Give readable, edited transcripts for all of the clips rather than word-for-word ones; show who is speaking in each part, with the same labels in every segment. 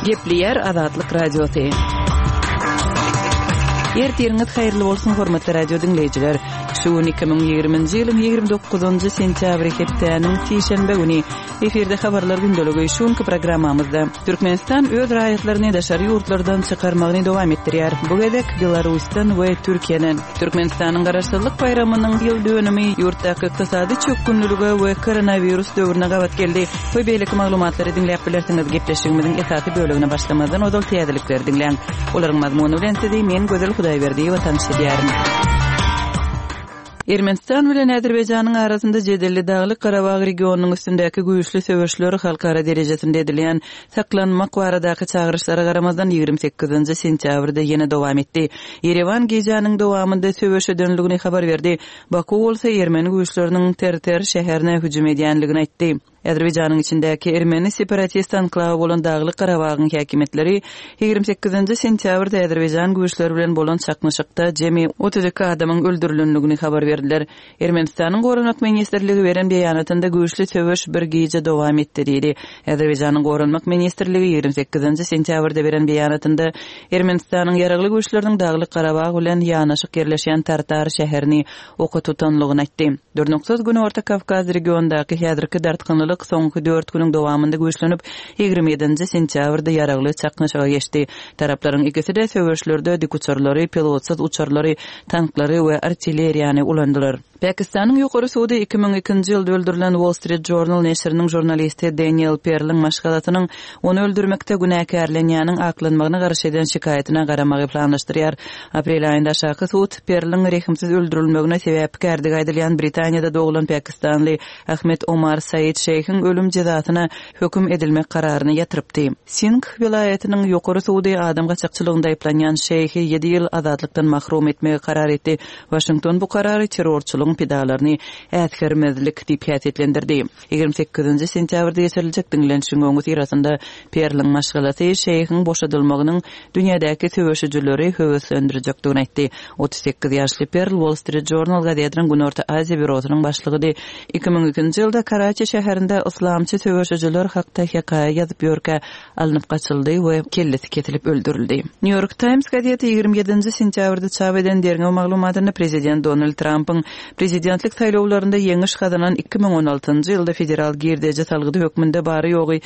Speaker 1: Gepleyer Azatlyk Radiosu. Ertirňiz haýyrly bolsun hormatly radio dinleýijiler. Şu 2020-nji ýylyň 29-njy sentýabr hepdeniň şeýşembe güni eferde habarlar gündöligi şunky programmamyzda Türkmenistan öz raýatlaryny daşary ýurtlardan çykarmagyny dowam etdirýär. Bu gedek Belarusdan we Türkiýeden Türkmenistanyň garaşdyrlyk bayramynyň ýyl dönümi ýurtdaky ykdysady çökgünlülige we koronavirus döwrüne gabat geldi. Bu beýleki maglumatlary dinläp bilersiňiz. Gepleşigimiziň esasy bölegine başlamadan odal täzelikleri dinleň. Olaryň mazmuny bilen sizi men Gözel Hudaýberdi we tanışdyrýarym. Ermenistan bilen Azerbaýjanyň arasynda Jedelli Daglyk Karabag regionunyň üstündäki güýçli söwüşleri halkara derejesinde edilen saklanmak baradaky çağırışlara garamazdan 28-nji sentýabrda ýene dowam etdi. Yerevan gejanyň dowamında söwüş edildigini habar berdi. Baku bolsa Ermeni güýçleriniň Terter şäherine hüjüm edýänligini aýtdy. Azerbaýjanyň içindäki Ermeni separatist anklawy bolan Daglyk Karabagyň häkimetleri 28-nji sentýabrda Azerbaýjan güýçleri bilen bolan çaknyşykda jemi 32 adamyň öldürilendigini habar berdiler. Ermenistanyň Gorunmak ministrligi beren beýanatynda güýçli söwüş bir gece dowam etdi diýdi. Azerbaýjanyň Gorunmak ministrligi 28-nji sentýabrda beren beýanatynda Ermenistanyň ýaragly güýçleriniň Daglyk Karabag bilen ýanaşyk yerleşýän Tartar şäherini oka tutanlygyny aýtdy. 4 gün Orta Kavkaz regionundaky häzirki dartgynlyk soňky 4 güniň dowamında güýçlenip 27-nji sentýabrda ýaragly çaknyşyga geçdi. Taraplaryň ikisi de söwüşlerde dik uçarlary, pilotsuz uçarlary, tanklary we artilleriýany ulandylar. Pakistanyň ýokary sudy 2002-nji ýylda öldürilen Wall Street Journal näşriniň jurnalisti Daniel Pearl'ň maşgalatynyň onu öldürmekde günäkärlenýäniň aklanmagyna garşy eden şikayetina garamagy planlaşdyrýar. Aprel aýynda şaky sud Pearl'ň rehimsiz öldürilmegine sebäpkärdig aýdylýan Britaniýada dogulany Pakistanly Ahmed Omar Said Şeyhiň ölüm jazasyna höküm edilmek kararyny ýatyrypdy. Sindh vilayatynyň ýokary sudy adam gaçakçylygyna aýplanýan Şeyhi 7 ýyl azatlykdan mahrum etmege karar etdi. Washington bu karary terrorçylygyň pidalaryny ätgermezlik diýip häsiýetlendirdi. 28-nji sentýabrda geçiriljek dinlenişiň öňü tirasynda Pearl'ň maşgalaty Şeyhiň boşadylmagynyň dünýädäki söwüşçileri höwüslendirjekdigini aýtdy. 38 ýaşly Pearl Wall Street Journal gazetynyň Günorta Aziýa bürosynyň başlygydy. 2002-nji ýylda Karachi şäherinde islamçy söwüşçiler hakda hekaýa ýazyp ýörkä alınıp gaçyldy we kellesi ketilip öldürildi. New York Times gazeti 27-nji sentýabrda çap eden derňe maglumatyny prezident Donald Trump'ın prezidentlik saýlawlarynda ýeňiş gazanan 2016-njy ýylda federal girdeje salgydy hökmünde bary ýogy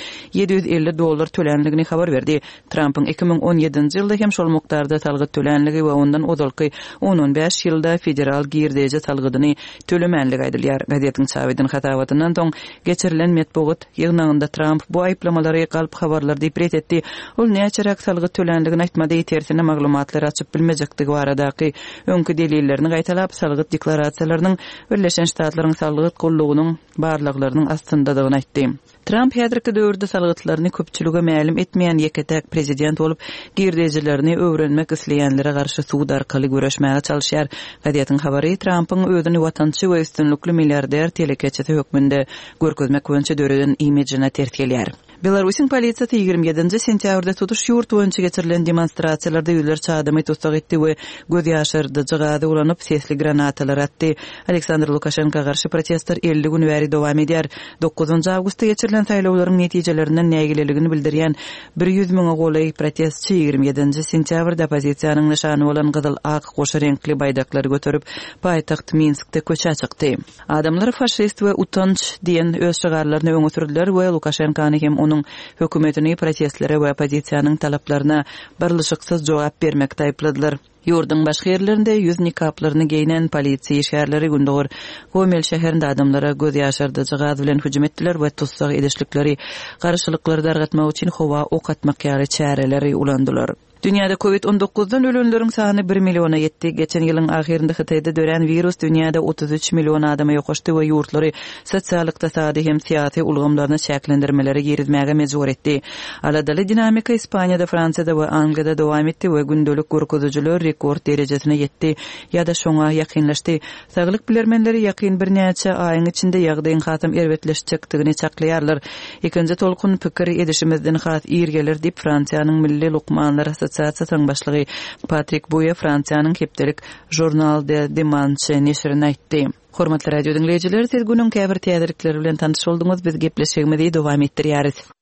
Speaker 1: $750 tölenligini habar berdi. Trump'ın 2017-nji ýylda hem şol mukdarda salgy tölenligi we ondan odalky 10-15 ýylda federal girdeje salgydyny tölemenligi aýdylýar. Gazetiň çap eden hatawatynyň soň geçirilen metbuat ýygnagynda Trump bu aýplamalary galyp habarlar diýip etdi. Ol näçerak salgy tölenligini aýtmady, tersine maglumatlar açyp bilmejekdigi baradaky öňkü delillerini gaýtalap salgy deklarasiýalarynyň Birleşen Ştatlaryň salgy gollugynyň barlyklarynyň astyndadygyny aýtdy. Trump häzirki döwürde salgytlaryny köpçülüge mälim etmeýän ýeketek prezident bolup, girdejilerini öwrenmek isleýänlere garşy suud arkaly görüşmäge çalyşýar. Gazetiň habary Trump'yň özüni watançy we üstünlükli milliarder telekeçeti hökmünde görkezmek boýunça döwreden imijine tertgelýär. Belarusyň polisiýasy 27-nji sentýabrda tutuş ýurt boýunça geçirilen demonstrasiýalarda ýüzlerçe adamy tutsak etdi we göz ýaşyrdy, jygady ulanyp sesli granatalar atdy. Aleksandr Lukashenko garşy protestler 50 gün bäri dowam edýär. 9-njy awgustda geçirilen saýlawlaryň netijelerinden nägileligini bildirýän 100 000 golay protestçi 27-nji sentýabrda opozisiýanyň nyşany bolan gyzyl ak goşa renkli baýdaklary götürüp paýtaxt Minskde köçe çykdy. Adamlar faşist we utanç diýen öz şygarlaryny öňe sürdiler we Lukashenkony hem onun hökümetini protestlere we opozisiýanyň talaplaryna barlyşyksız jogap bermekde aýpladylar. Ýurdyň başga ýerlerinde ýüz nikaplaryny geyinen polisiýa işgärleri gündür Gomel şäherinde adamlara göz ýaşyrdy, jygaz bilen hüjüm etdiler we tutsak edişlikleri, garşylyklary dargatmak üçin howa ok atmak ýaly çäreleri ulandylar. Dünyada COVID-19'dan ölenlerin sany 1 milyona yetdi. Geçen ýylyň ahirinde Hytaýda dören virus dünýäde 33 milyon adama ýokuşdy we ýurtlary sosiallyk tasady hem syýasy ulgamlaryny şäklendirmeleri ýerizmäge mejbur etdi. Aladaly dinamika Ispaniýada, Fransiýada we Angliýada dowam etdi we gündelik görkezüjiler rekord derejesine yetdi ýa-da şoňa ýakynlaşdy. Saglyk bilermenleri ýakyn bir näçe aýyň içinde ýagdaýyň hatym erwetleşjekdigini çaklaýarlar. Ikinji tolkun pikir edişimizden hat ýergeler diýip Fransiýanyň milli lukmanlar asosiasiýasynyň başlygy Patrick Boye Fransiýanyň hepdelik Journal de Dimanche neşrine aýtdy. Hormatly radio dinleýijiler, siz günüň käbir täzelikleri bilen tanyş bolduňyz. Biz gepleşigimizi dowam etdirýäris.